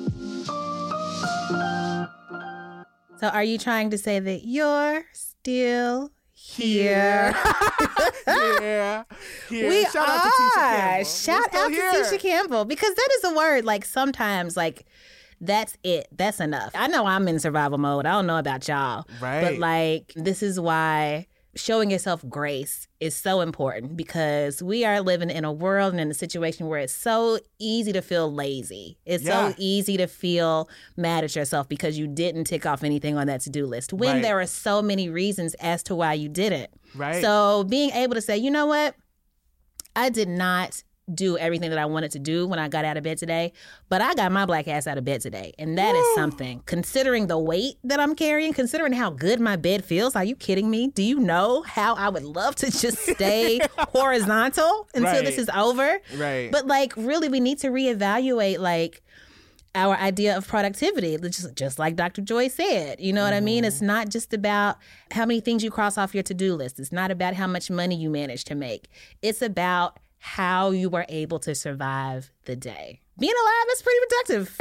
So are you trying to say that you're still here? yeah. Here. We Shout are. out to Tisha Campbell. Shout out here. to Tisha Campbell. Because that is a word, like, sometimes, like, that's it. That's enough. I know I'm in survival mode. I don't know about y'all. Right. But, like, this is why showing yourself grace is so important, because we are living in a world and in a situation where it's so easy to feel lazy. It's Yeah. so easy to feel mad at yourself because you didn't tick off anything on that to-do list, when Right. there are so many reasons as to why you didn't. Right. So being able to say, you know what? I did not do everything that I wanted to do when I got out of bed today, but I got my black ass out of bed today. And that Woo. Is something. Considering the weight that I'm carrying, considering how good my bed feels, are you kidding me? Do you know how I would love to just stay horizontal until Right. this is over? Right. But like, really, we need to reevaluate like our idea of productivity, just, just like Doctor Joy said. You know what mm-hmm. I mean? It's not just about how many things you cross off your to-do list. It's not about how much money you manage to make. It's about how you were able to survive the day. Being alive is pretty productive.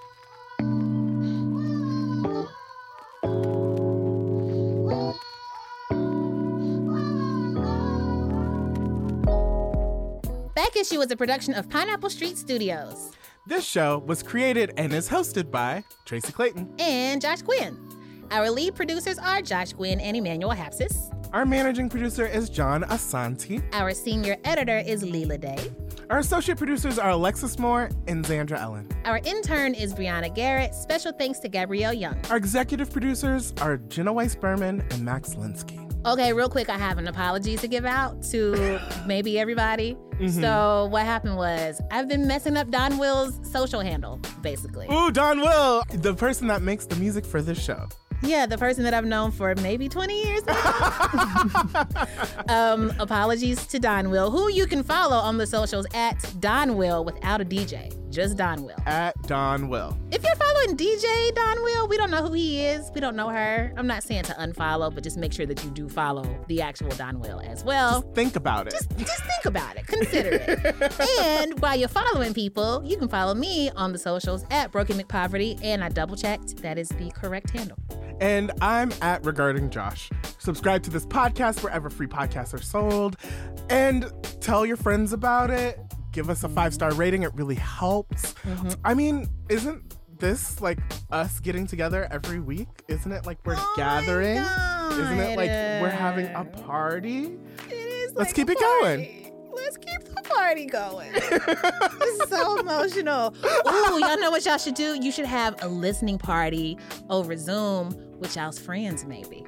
Back Issue is a production of Pineapple Street Studios. This show was created and is hosted by Tracy Clayton and Josh Quinn. Our lead producers are Josh Quinn and Emmanuel Hapsis. Our managing producer is John Asante. Our senior editor is Leela Day. Our associate producers are Alexis Moore and Zandra Ellen. Our intern is Brianna Garrett. Special thanks to Gabrielle Young. Our executive producers are Jenna Weiss-Berman and Max Linsky. Okay, real quick, I have an apology to give out to maybe everybody. Mm-hmm. So what happened was I've been messing up Don Will's social handle, basically. Ooh, Don Will, the person that makes the music for this show. Yeah, the person that I've known for maybe twenty years now. um, apologies to Don Will, who you can follow on the socials at Don Will without a D J. Just Don Will. At Don Will. If you're following D J Don Will, we don't know who he is. We don't know her. I'm not saying to unfollow, but just make sure that you do follow the actual Don Will as well. Just think about it. Just, just think about it. Consider it. And while you're following people, you can follow me on the socials at Broken McPoverty, and I double-checked. That is the correct handle. And I'm at Regarding Josh. Subscribe to this podcast wherever free podcasts are sold. And tell your friends about it. Give us a five-star rating. It really helps. Mm-hmm. I mean, isn't this like us getting together every week? Isn't it like we're oh gathering? Isn't it like we're having a party? It is. Let's like keep it going. Let's keep the party going. This is so emotional. Ooh, y'all know what y'all should do? You should have a listening party over Zoom with y'all's friends, maybe.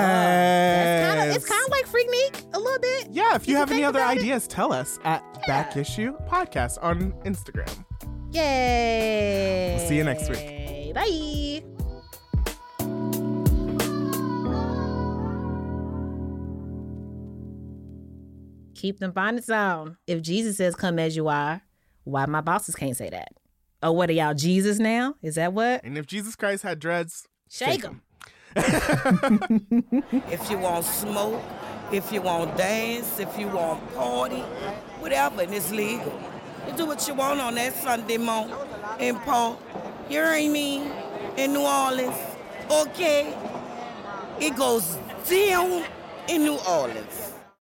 Yes. Uh, it's kind of like Freaknik a little bit. Yeah, if you, you have any other ideas, it. tell us at yeah. Back Issue Podcast on Instagram. Yay. We'll see you next week. Bye. Keep them bonnets on. If Jesus says come as you are, why my bosses can't say that? Oh, what are y'all, Jesus now? Is that what? And if Jesus Christ had dreads, shake them. If you want smoke, if you want dance, if you want party, whatever, and it's legal. You do what you want on that Sunday morning in Paul. You hear me? In New Orleans. Okay? It goes down in New Orleans.